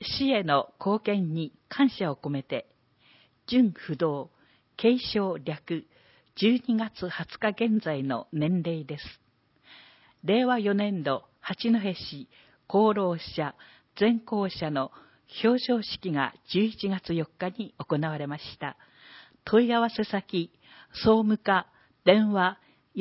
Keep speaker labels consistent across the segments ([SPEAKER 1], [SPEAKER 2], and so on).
[SPEAKER 1] 市への貢献に感謝を込めて、準不動、継承略、12月20日現在の年齢です。令和4年度八戸市功労者全校舎の表彰式が11月4日に行われました。問い合わせ先、総務課、電話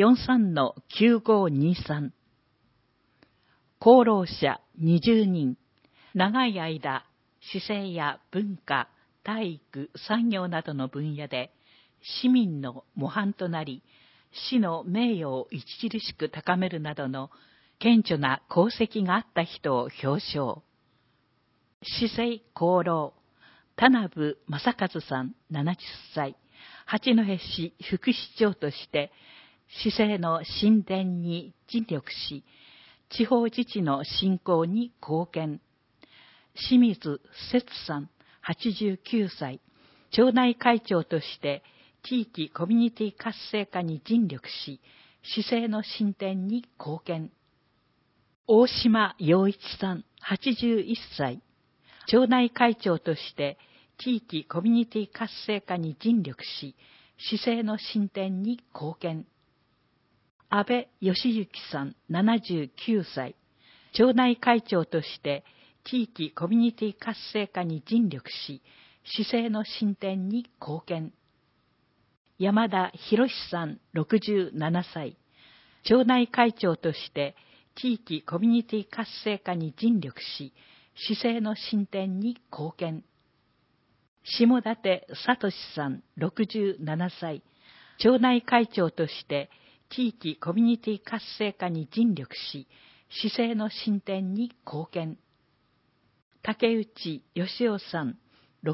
[SPEAKER 1] 43-9523。功労者20人。長い間、市政や文化、体育、産業などの分野で市民の模範となり、市の名誉を著しく高めるなどの顕著な功績があった人を表彰。市政功労、田名正和さん70歳、八戸市副市長として市政の進展に尽力し、地方自治の振興に貢献。清水節さん89歳、町内会長として地域コミュニティ活性化に尽力し、市政の進展に貢献。大島洋一さん81歳、町内会長として地域コミュニティ活性化に尽力し、市政の進展に貢献。安倍義行さん79歳、町内会長として地域コミュニティ活性化に尽力し、市政の進展に貢献。山田博さん67歳、町内会長として地域コミュニティ活性化に尽力し、市政の進展に貢献。下館聡さん67歳、町内会長として地域コミュニティ活性化に尽力し、市政の進展に貢献。竹内義雄さん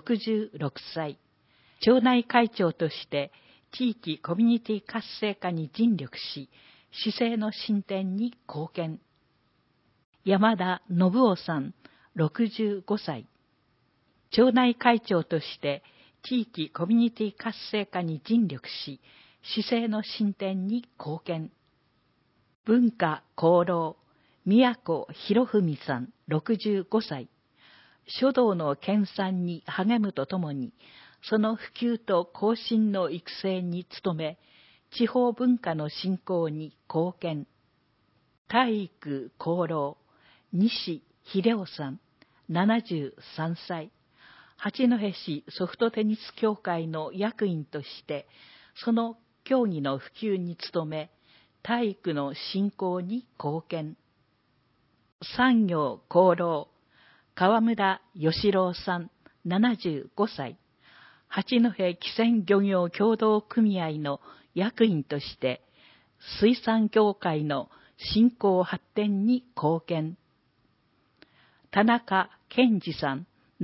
[SPEAKER 1] 66歳、町内会長として地域コミュニティ活性化に尽力し、市政の進展に貢献。山田信夫さん65歳、町内会長として地域コミュニティ活性化に尽力し、市政の進展に貢献。文化功労、宮古博文さん65歳、書道の研鑽に励むとともに、その普及と後進の育成に努め、地方文化の振興に貢献。体育功労、西秀夫さん73歳、八戸市ソフトテニス協会の役員として、その競技の普及に努め、体育の振興に貢献。産業功労、川村義郎さん75歳、八戸汽船漁業協同組合の役員として、水産業界の振興発展に貢献。田中健二さん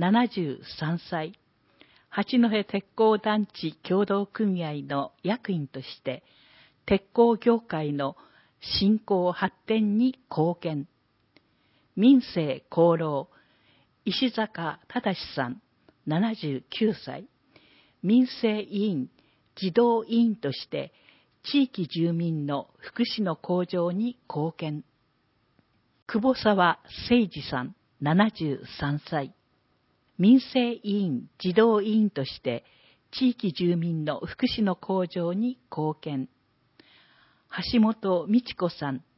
[SPEAKER 1] 73歳、八戸鉄工団地協同組合の役員として、鉄工業界の振興発展に貢献。民政功労、石坂忠さん79歳、民生委員、児童委員として地域住民の福祉の向上に貢献。久保沢誠二さん73歳、民生委員、児童委員として地域住民の福祉の向上に貢献。橋本美智子さん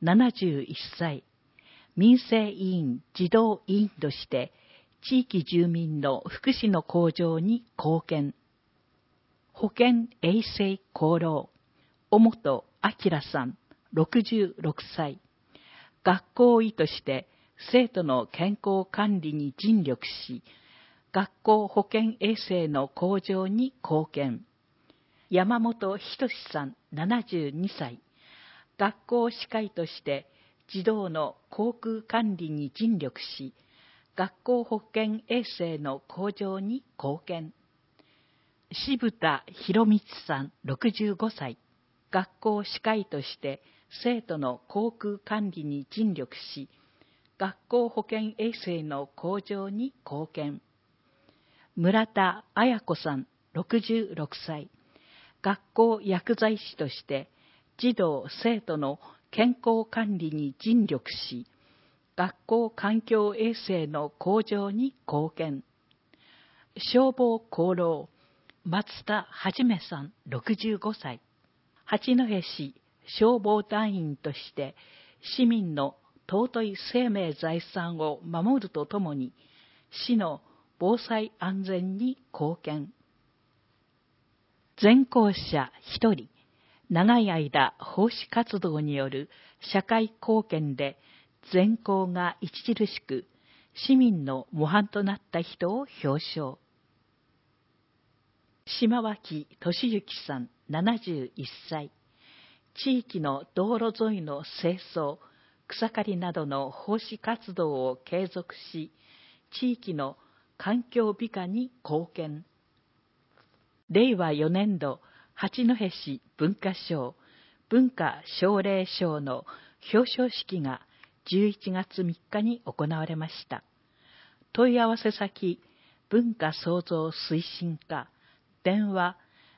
[SPEAKER 1] 71歳、民生委員、児童委員として地域住民の福祉の向上に貢献。保健衛生功労、尾本明さん66歳、学校医として生徒の健康管理に尽力し、学校保健衛生の向上に貢献。山本仁さん72歳、学校歯科医として児童の口腔管理に尽力し、学校保健衛生の向上に貢献。渋田博光さん65歳、学校歯科医として生徒の口腔管理に尽力し、学校保健衛生の向上に貢献。村田彩子さん66歳、学校薬剤師として児童生徒の健康管理に尽力し、 学校環境衛生の向上に貢献。消防功労、松田はじめさん65歳。八戸市消防団員として市民の尊い生命財産を守るとともに、市の防災安全に貢献。全校舎1人、長い間奉仕活動による社会貢献で全校が著しく市民の模範となった人を表彰。島脇俊之さん71歳。地域の道路沿いの清掃、草刈りなどの奉仕活動を継続し、地域の環境美化に貢献。令和4年度八戸市文化賞、文化奨励賞の表彰式が11月3日に行われました。問い合わせ先、文化創造推進課、電話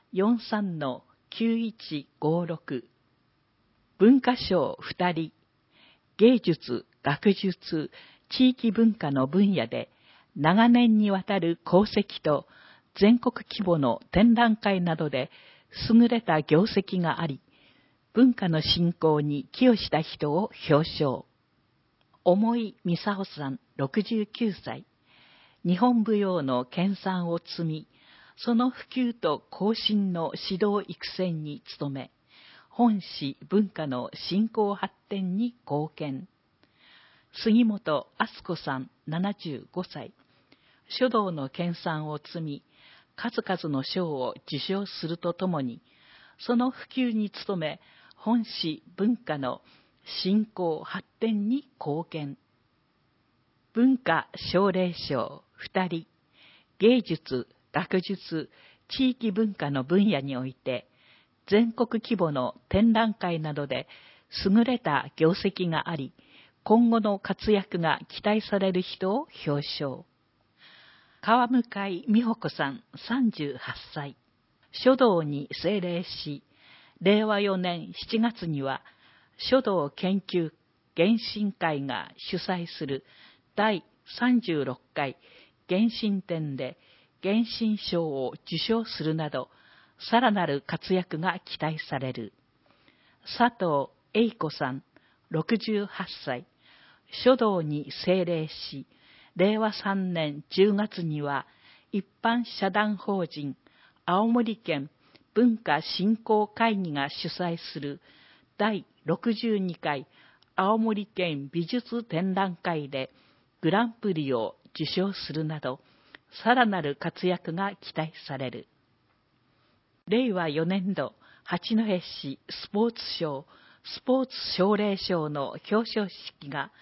[SPEAKER 1] 43-9156。文化賞2人、芸術、学術、地域文化の分野で長年にわたる功績と全国規模の展覧会などで優れた業績があり、文化の振興に寄与した人を表彰。重井美沙穂さん69歳。日本舞踊の研鑽を積み、その普及と後進の指導育成に努め、本市文化の振興発展に貢献。杉本敦子さん75歳。書道の研鑽を積み、数々の賞を受賞するとともに、その普及に努め、本市文化の振興発展に貢献。文化奨励賞2人、芸術、学術、地域文化の分野において、全国規模の展覧会などで優れた業績があり、今後の活躍が期待される人を表彰。川向美穂子さん38歳。書道に精励し、令和4年7月には書道研究原神会が主催する第36回原神展で原神賞を受賞するなど、さらなる活躍が期待される。佐藤栄子さん68歳。書道に精励し、令和3年10月には一般社団法人青森県文化振興会議が主催する第62回青森県美術展覧会でグランプリを受賞するなど、さらなる活躍が期待される。令和4年度八戸市スポーツ賞、スポーツ奨励賞の表彰式が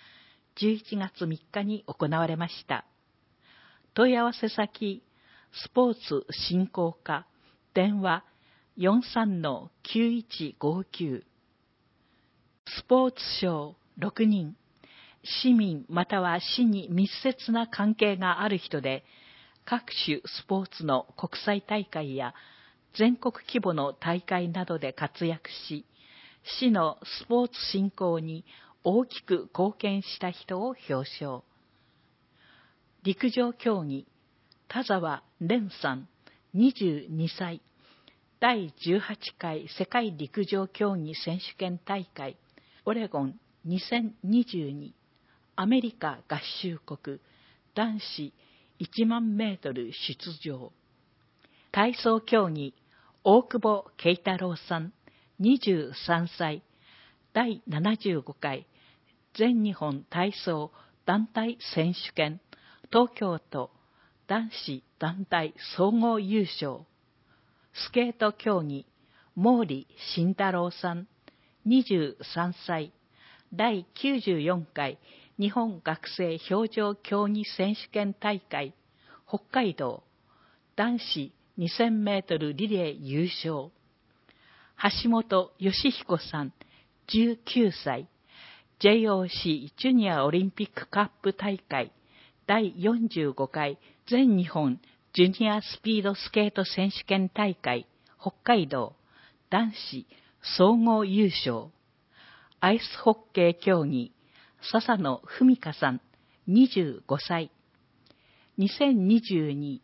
[SPEAKER 1] 11月3日に行われました。問い合わせ先、スポーツ振興課、電話 43-9159。スポーツ賞6人、市民または市に密接な関係がある人で、各種スポーツの国際大会や全国規模の大会などで活躍し、市のスポーツ振興に大きく貢献した人を表彰。陸上競技、田沢蓮さん22歳。第18回世界陸上競技選手権大会オレゴン2022アメリカ合衆国男子1万メートル出場。体操競技、大久保慶太郎さん23歳。第75回全日本体操団体選手権東京都男子団体総合優勝。スケート競技、毛利慎太郎さん23歳。第94回日本学生氷上競技選手権大会北海道男子2000メートルリレー優勝。橋本義彦さん19歳。JOC ジュニアオリンピックカップ大会第45回全日本ジュニアスピードスケート選手権大会北海道男子総合優勝。アイスホッケー競技、 笹野文香さん、25歳。2022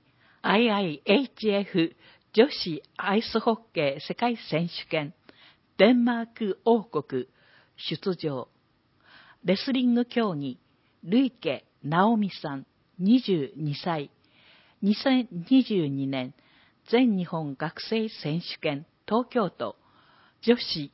[SPEAKER 1] IIHF 女子アイスホッケー世界選手権デンマーク王国出場。レスリング競技、ルイケ・ナオミさん、22歳。2022年全日本学生選手権東京都女子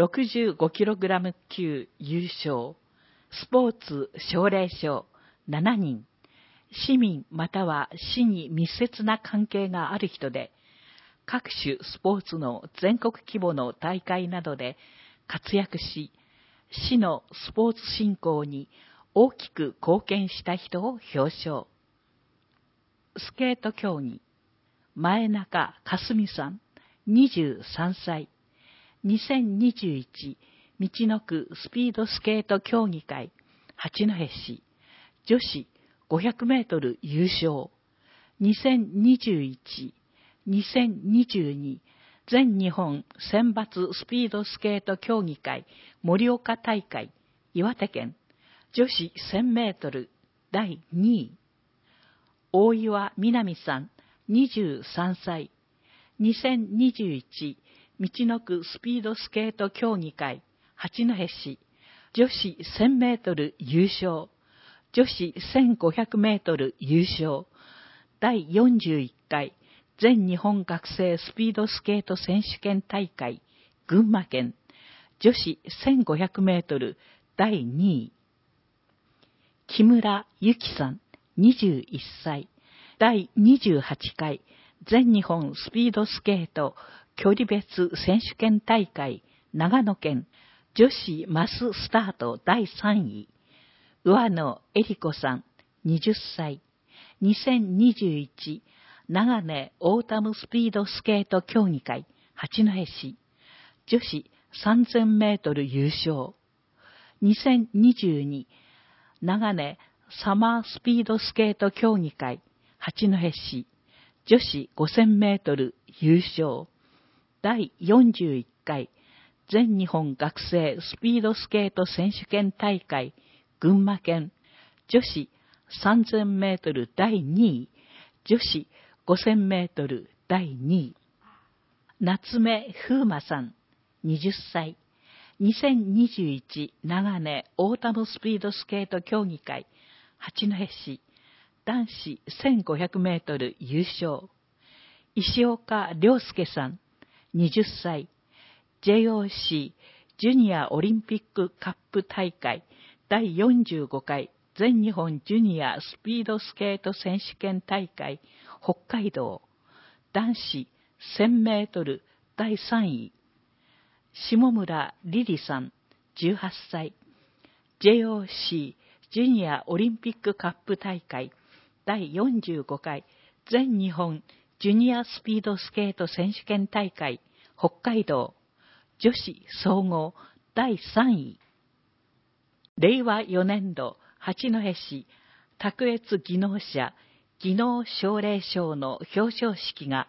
[SPEAKER 1] 65kg 級優勝。スポーツ奨励賞7人。市民または市に密接な関係がある人で、各種スポーツの全国規模の大会などで活躍し、市のスポーツ振興に大きく貢献した人を表彰。スケート競技、前中かすみさん、23歳。2021みちのくスピードスケート競技会八戸市女子500メートル優勝。2021-2022全日本選抜スピードスケート競技会盛岡大会岩手県女子1000メートル第2位。大岩みなみさん、23歳。2021みちのくスピードスケート競技会八戸市女子1000メートル優勝。女子1500メートル優勝。第41回全日本学生スピードスケート選手権大会群馬県女子1500メートル第2位。木村ゆきさん、21歳。第28回全日本スピードスケート距離別選手権大会長野県女子マススタート第3位。上野恵里子さん、20歳。2021長根オータムスピードスケート競技会八戸市女子3000メートル優勝。2022長根サマースピードスケート競技会八戸市女子5000メートル優勝。第41回全日本学生スピードスケート選手権大会群馬県女子3000メートル第2位。女子5000メートル第2位。夏目風馬さん、20歳。2021長根オータムスピードスケート競技会八戸市男子1500メートル優勝。石岡亮介さん、20歳。JOC ジュニアオリンピックカップ大会第45回全日本ジュニアスピードスケート選手権大会北海道男子1000メートル第3位。下村リリさん、18歳。JOC ジュニアオリンピックカップ大会第45回全日本ジュニアスピードスケート選手権大会北海道女子総合第3位。令和4年度八戸市卓越技能者技能奨励賞の表彰式が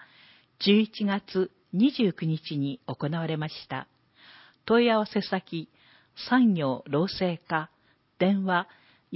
[SPEAKER 1] 11月29日に行われました。問い合わせ先産業労政課電話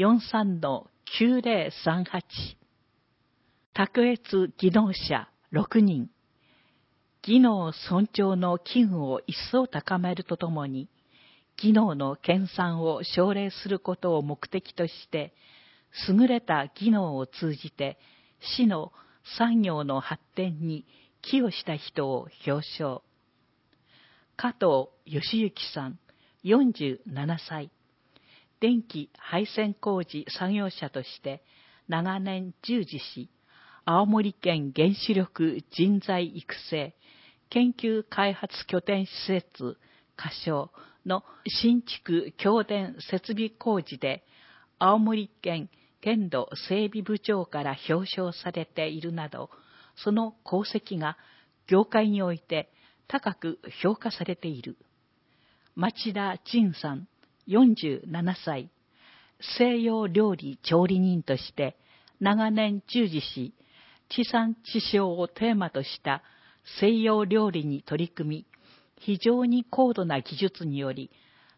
[SPEAKER 1] 43-9038。卓越技能者6人。技能尊重の機運を一層高めるとともに、技能の研鑽を奨励することを目的として、優れた技能を通じて、市の産業の発展に寄与した人を表彰。加藤義行さん、47歳。電気配線工事作業者として長年従事し、青森県原子力人材育成研究開発拠点施設仮称の新築供電設備工事で青森県県土整備部長から表彰されているなど、その功績が業界において高く評価されている。町田仁さん、47歳。西洋料理調理人として長年従事し、地産地消をテーマとした西洋料理に取り組み、非常に高度な技術により、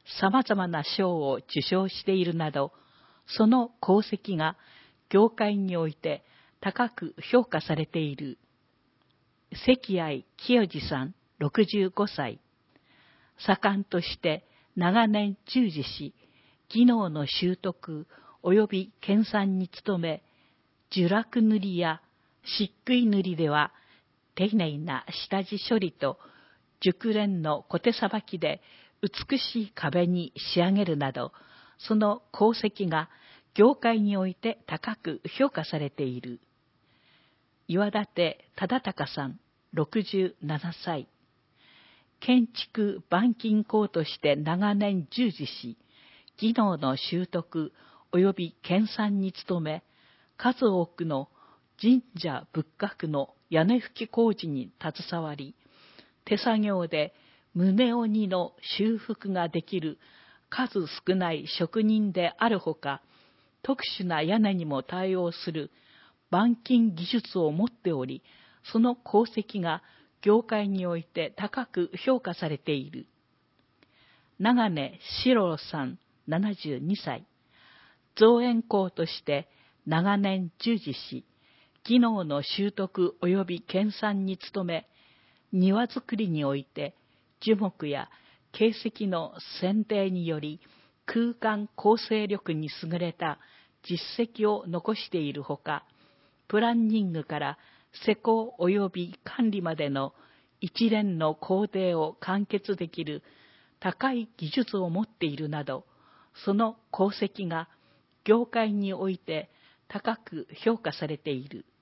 [SPEAKER 1] 様々な賞を受賞しているなど、その功績が業界において高く評価されている。関愛清治さん65歳。盛んとして長年従事し、技能の習得及び研鑽に努め、樹落塗りや漆喰塗りでは、丁寧な下地処理と熟練の小手さばきで美しい壁に仕上げるなど、その功績が業界において高く評価されている。岩立忠敬さん67歳。建築板金工として長年従事し、技能の習得及び研鑽に努め、数多くの神社仏閣の屋根葺き工事に携わり、手作業で棟鬼の修復ができる数少ない職人であるほか、特殊な屋根にも対応する板金技術を持っており、その功績が業界において高く評価されている。長根史郎さん72歳。造園工として長年従事し、技能の習得及び研鑽に努め、庭作りにおいて樹木や形石の選定により空間構成力に優れた実績を残しているほか、プランニングから施工及び管理までの一連の工程を完結できる高い技術を持っているなど、その功績が業界において高く評価されている。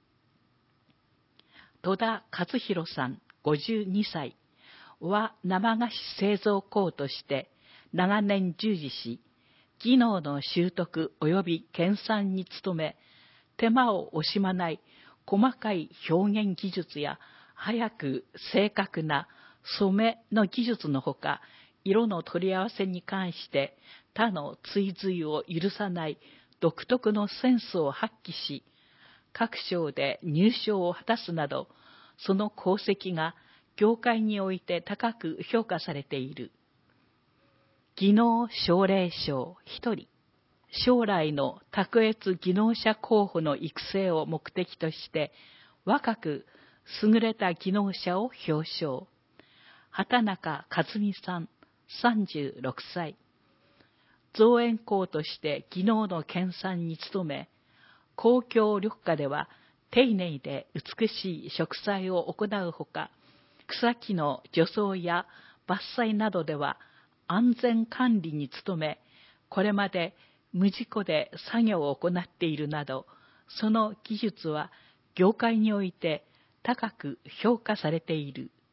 [SPEAKER 1] 戸田和弘さん52歳。和生菓子製造工として長年従事し、技能の習得及び研鑽に努め、手間を惜しまない細かい表現技術や早く正確な染めの技術のほか、色の取り合わせに関して他の追随を許さない独特のセンスを発揮し、各賞で入賞を果たすなど、その功績が業界において高く評価されている。技能奨励賞1人。将来の卓越技能者候補の育成を目的として、若く優れた技能者を表彰。畑中和美さん36歳。造園工として技能の研鑽に努め、公共緑化では丁寧で美しい植栽を行うほか、草木の除草や伐採などでは安全管理に努め、これまで無事故で作業を行っているなど、その技術は業界において高く評価されている。